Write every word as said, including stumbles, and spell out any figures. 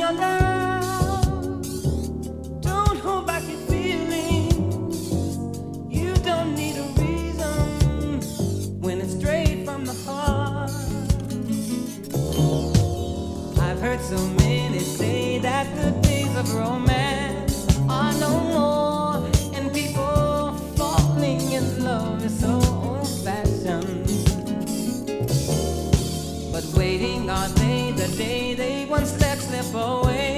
your love. Don't hold back your feelings. You don't need a reason when it's straight from the heart. I've heard so many say that the days of romance are no more, and people falling in love is so old-fashioned. But waiting, are they the day they once let slip away?